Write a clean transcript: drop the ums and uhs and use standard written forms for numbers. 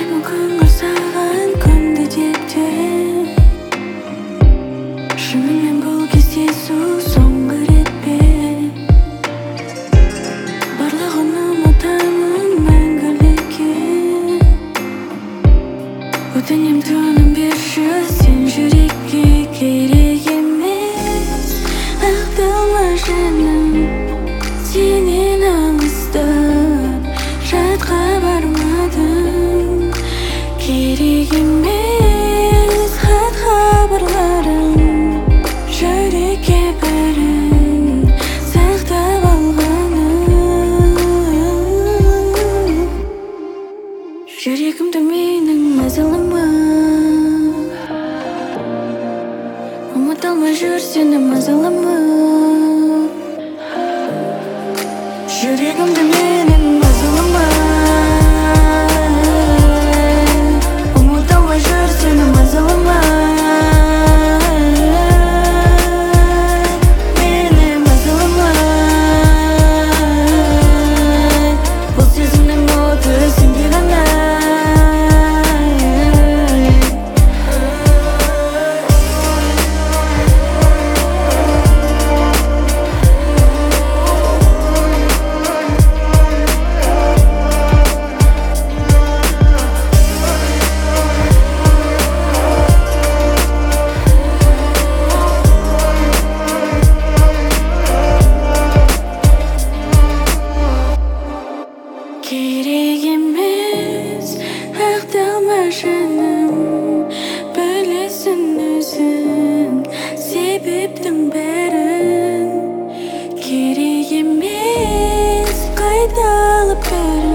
Бүгін саған күнді дептен шынымен бұл кездесу соңғы рет пе? Барлығын ұмытамын мәңгілікке. Өтінем тыным берші сен жүрекке. Керек емес ақталма жаным сенен алыстап жатқа бармадым. Керек емес хат хабарларым жүрекке бәрін сақтап алғаным. Жүрегімді менің мазалама, ұмыта алмай жүр сені мазалама. Жүрегімді менің мазалама, ұмыта алмай жүр сені мазалама. Мені мазалама, бұл сезімнің оты сенде ғана. Керек емес ақталма жаным, білесің өзің себептің бәрін. Керек емес қайталап бәрін.